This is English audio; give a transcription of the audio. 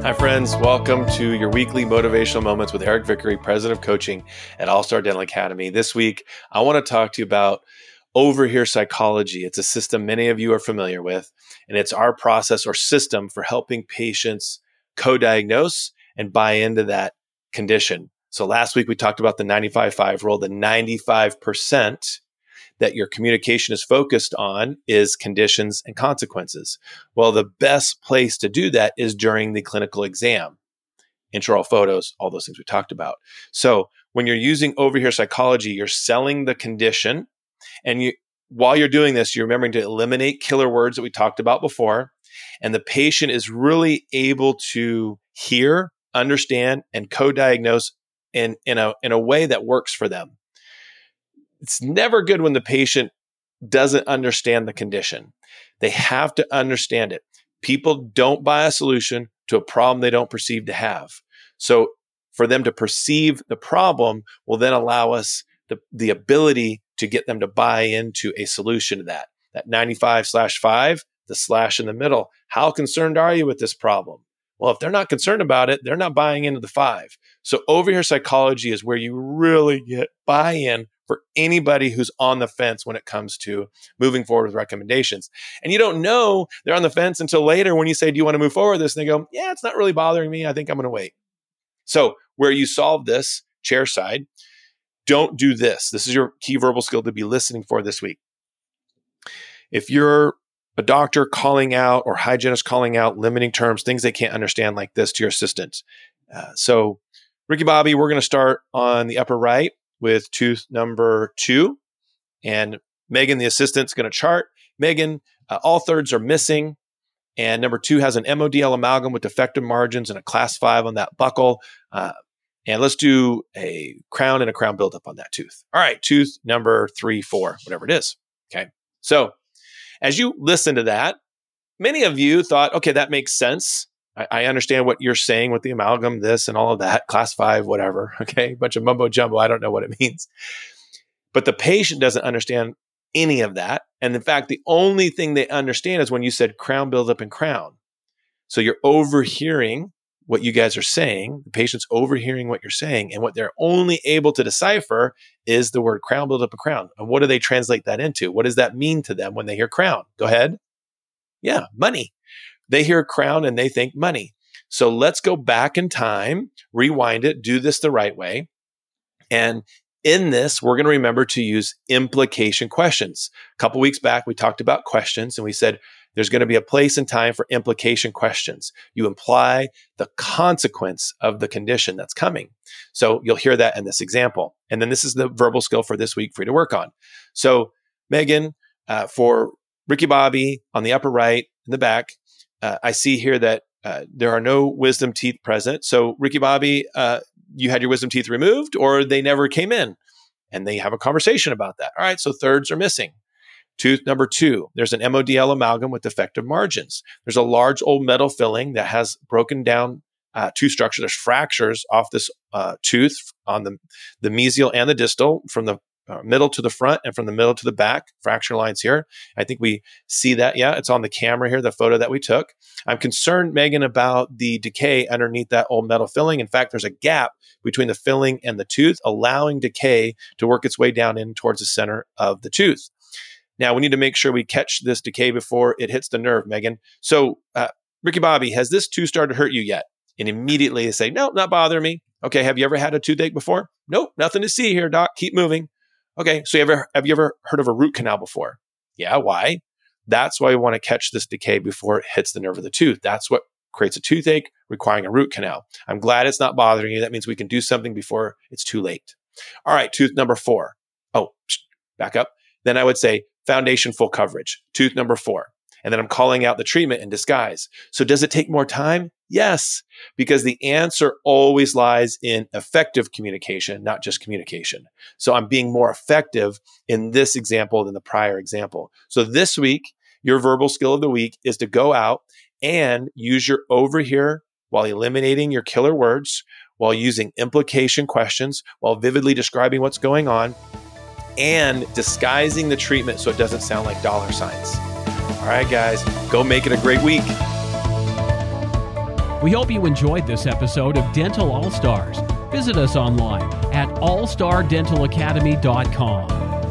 Hi, friends. Welcome to your weekly motivational moments with Eric Vickery, president of coaching at All Star Dental Academy. This week, I want to talk to you about overhear psychology. It's a system many of you are familiar with, and it's our process or system for helping patients co-diagnose and buy into that condition. So last week, we talked about the 95-5 rule. The 95% that your communication is focused on is conditions and consequences. Well, the best place to do that is during the clinical exam. Intraoral photos, all those things we talked about. So when you're using overhear psychology, you're selling the condition. And while you're doing this, you're remembering to eliminate killer words that we talked about before. And the patient is really able to hear, understand, and co-diagnose in a way that works for them. It's never good when the patient doesn't understand the condition. They have to understand it. People don't buy a solution to a problem they don't perceive to have. So for them to perceive the problem will then allow us the ability to get them to buy into a solution to that. That 95/5, the slash in the middle. How concerned are you with this problem? Well, if they're not concerned about it, they're not buying into the 5. So overhear psychology is where you really get buy-in for anybody who's on the fence when it comes to moving forward with recommendations. And you don't know they're on the fence until later when you say, do you want to move forward with this? And they go, yeah, it's not really bothering me. I think I'm going to wait. So where you solve this, chair side, don't do this. This is your key verbal skill to be listening for this week. If you're a doctor calling out or hygienist calling out limiting terms, things they can't understand like this to your assistant. So Ricky Bobby, we're going to start on the upper right with tooth number 2. And Megan, the assistant's going to chart. Megan, all thirds are missing. And number 2 has an MODL amalgam with defective margins and a class 5 on that buccal. And let's do a crown and a crown buildup on that tooth. All right, tooth number 3, 4, whatever it is. Okay. So as you listen to that, many of you thought, okay, that makes sense. I understand what you're saying with the amalgam, this and all of that, class 5, whatever. Okay, bunch of mumbo jumbo. I don't know what it means. But the patient doesn't understand any of that. And in fact, the only thing they understand is when you said crown buildup and crown. So you're overhearing what you guys are saying. The patient's overhearing what you're saying. And what they're only able to decipher is the word crown buildup and crown. And what do they translate that into? What does that mean to them when they hear crown? Go ahead. Yeah, money. They hear crown and they think money. So let's go back in time, rewind it, do this the right way. And in this, we're going to remember to use implication questions. A couple weeks back, we talked about questions and we said there's going to be a place and time for implication questions. You imply the consequence of the condition that's coming. So you'll hear that in this example. And then this is the verbal skill for this week for you to work on. So Megan, for Ricky Bobby on the upper right in the back, I see here that there are no wisdom teeth present. So Ricky Bobby, you had your wisdom teeth removed or they never came in. And they have a conversation about that. All right, so thirds are missing. Tooth number 2, there's an MODL amalgam with defective margins. There's a large old metal filling that has broken down tooth structure. There's fractures off this tooth on the mesial and the distal from the middle to the front and from the middle to the back, fracture lines here. I think we see that. Yeah, it's on the camera here, the photo that we took. I'm concerned, Megan, about the decay underneath that old metal filling. In fact, there's a gap between the filling and the tooth, allowing decay to work its way down in towards the center of the tooth. Now, we need to make sure we catch this decay before it hits the nerve, Megan. So, Ricky Bobby, has this tooth started to hurt you yet? And immediately they say, no, not bothering me. Okay, have you ever had a toothache before? Nope, nothing to see here, doc. Keep moving. Okay, so have you ever heard of a root canal before? Yeah, why? That's why we want to catch this decay before it hits the nerve of the tooth. That's what creates a toothache requiring a root canal. I'm glad it's not bothering you. That means we can do something before it's too late. All right, tooth number 4. Oh, back up. Then I would say foundation full coverage, tooth number 4. And then I'm calling out the treatment in disguise. So does it take more time? Yes, because the answer always lies in effective communication, not just communication. So I'm being more effective in this example than the prior example. So this week, your verbal skill of the week is to go out and use your overhear while eliminating your killer words, while using implication questions, while vividly describing what's going on, and disguising the treatment so it doesn't sound like dollar signs. All right, guys, go make it a great week. We hope you enjoyed this episode of Dental All Stars. Visit us online at allstardentalacademy.com.